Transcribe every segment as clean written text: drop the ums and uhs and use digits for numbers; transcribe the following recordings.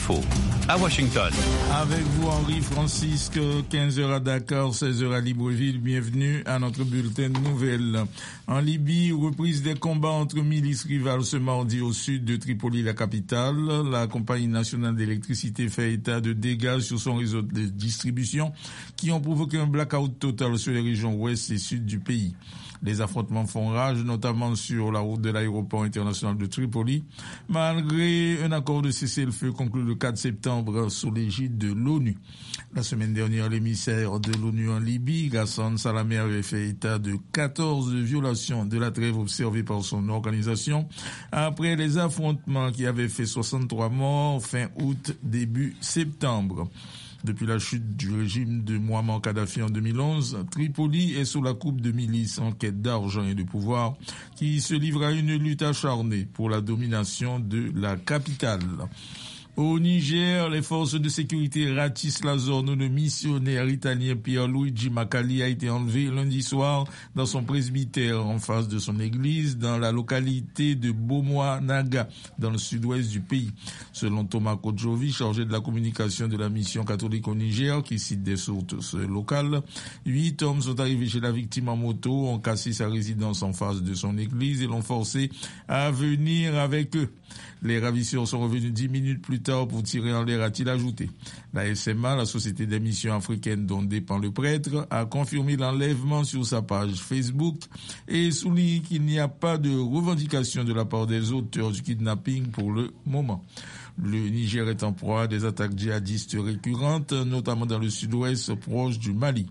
Info à Washington. Avec vous, Henri Francisque, 15h à Dakar, 16h à Libreville. Bienvenue à notre bulletin de nouvelles. En Libye, reprise des combats entre milices rivales ce mardi au sud de Tripoli, la capitale. La compagnie nationale d'électricité fait état de dégâts sur son réseau de distribution qui ont provoqué un blackout total sur les régions ouest et sud du pays. Les affrontements font rage, notamment sur la route de l'aéroport international de Tripoli, malgré un accord de cessez-le-feu conclu le 4 septembre sous l'égide de l'ONU. La semaine dernière, l'émissaire de l'ONU en Libye, Ghassan Salamé, avait fait état de 14 violations de la trêve observées par son organisation après les affrontements qui avaient fait 63 morts fin août, début septembre. Depuis la chute du régime de Mouammar Kadhafi en 2011, Tripoli est sous la coupe de milices en quête d'argent et de pouvoir qui se livrent à une lutte acharnée pour la domination de la capitale. Au Niger, les forces de sécurité ratissent la zone où le missionnaire italien Pierluigi Macali a été enlevé lundi soir dans son presbytère en face de son église dans la localité de Bomoanaga, dans le sud-ouest du pays. Selon Thomas Kodjovi, chargé de la communication de la mission catholique au Niger, qui cite des sources locales, 8 hommes sont arrivés chez la victime en moto, ont cassé sa résidence en face de son église et l'ont forcé à venir avec eux. Les ravisseurs sont revenus 10 minutes plus tard pour tirer en l'air, a-t-il ajouté. La SMA, la société des missions africaines dont dépend le prêtre, a confirmé l'enlèvement sur sa page Facebook et souligne qu'il n'y a pas de revendication de la part des auteurs du kidnapping pour le moment. Le Niger est en proie à des attaques djihadistes récurrentes, notamment dans le sud-ouest proche du Mali.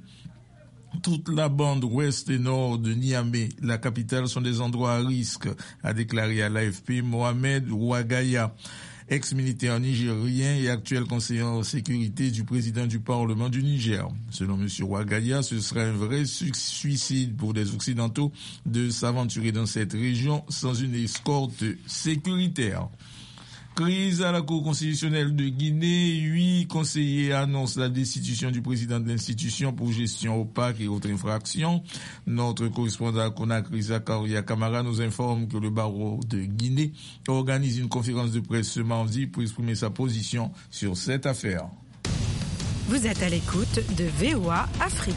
Toute la bande ouest et nord de Niamey, la capitale, sont des endroits à risque, a déclaré à l'AFP Mohamed Ouagaya, ex-militaire nigérien et actuel conseiller en sécurité du président du Parlement du Niger. Selon M. Ouagaya, ce serait un vrai suicide pour des Occidentaux de s'aventurer dans cette région sans une escorte sécuritaire. Crise à la Cour constitutionnelle de Guinée, 8 conseillers annoncent la destitution du président de l'institution pour gestion opaque et autres infractions. Notre correspondant à Conakry, Zakaria Kamara, nous informe que le barreau de Guinée organise une conférence de presse ce mardi pour exprimer sa position sur cette affaire. Vous êtes à l'écoute de VOA Afrique.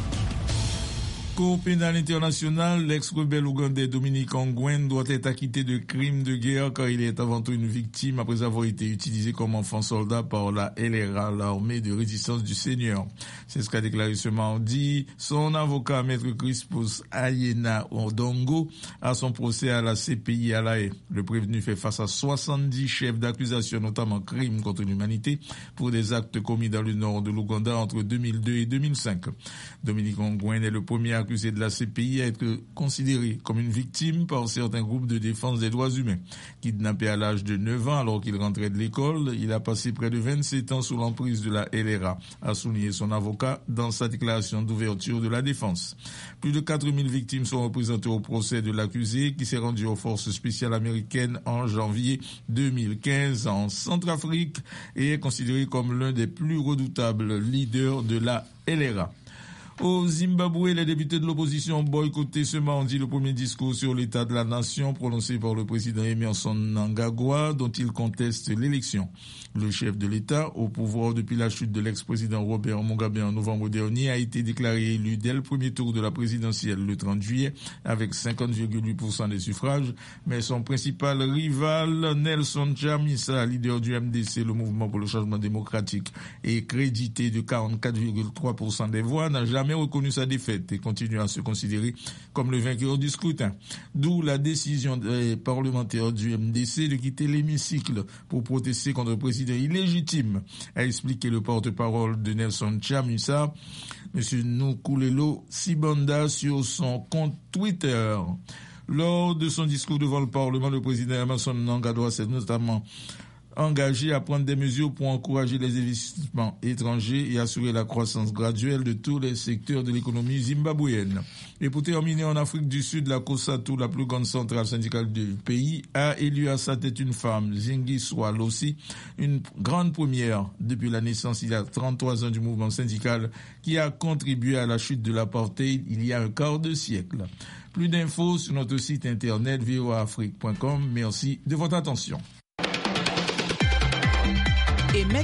Cour pénale internationale, l'ex-rebelle ougandais Dominique Ongwen doit être acquitté de crimes de guerre car il est avant tout une victime après avoir été utilisé comme enfant soldat par la LRA, l'armée de résistance du Seigneur. C'est ce qu'a déclaré ce mardi son avocat, maître Crispus Ayena Odongo, à son procès à la CPI à La Haye. Le prévenu fait face à 70 chefs d'accusation, notamment crimes contre l'humanité, pour des actes commis dans le nord de l'Ouganda entre 2002 et 2005. Dominique Ongwen est le premier accusé de la CPI à être considéré comme une victime par certains groupes de défense des droits humains. Kidnappé à l'âge de 9 ans alors qu'il rentrait de l'école, il a passé près de 27 ans sous l'emprise de la LRA, a souligné son avocat dans sa déclaration d'ouverture de la défense. Plus de 4000 victimes sont représentées au procès de l'accusé qui s'est rendu aux forces spéciales américaines en janvier 2015 en Centrafrique et est considéré comme l'un des plus redoutables leaders de la LRA. Au Zimbabwe, les députés de l'opposition ont boycotté ce mardi le premier discours sur l'état de la nation prononcé par le président Emmerson Mnangagwa, dont il conteste l'élection. Le chef de l'État, au pouvoir depuis la chute de l'ex-président Robert Mugabe en novembre dernier, a été déclaré élu dès le premier tour de la présidentielle le 30 juillet avec 50,8% des suffrages, mais son principal rival, Nelson Chamisa, leader du MDC, le mouvement pour le changement démocratique, et crédité de 44,3% des voix, n'a jamais reconnu sa défaite et continue à se considérer comme le vainqueur du scrutin. D'où la décision des parlementaires du MDC de quitter l'hémicycle pour protester contre le président illégitime, a expliqué le porte-parole de Nelson Chamisa, M. Nukulelo Sibanda, sur son compte Twitter. Lors de son discours devant le Parlement, le président Emmerson Mnangagwa s'est notamment engagé à prendre des mesures pour encourager les investissements étrangers et assurer la croissance graduelle de tous les secteurs de l'économie zimbabwéenne. Et pour terminer, en Afrique du Sud, la COSATU, la plus grande centrale syndicale du pays, a élu à sa tête une femme, Zingiswa Losi, une grande première depuis la naissance il y a 33 ans du mouvement syndical qui a contribué à la chute de l'apartheid il y a un quart de siècle. Plus d'infos sur notre site internet voaafrique.com. Merci de votre attention.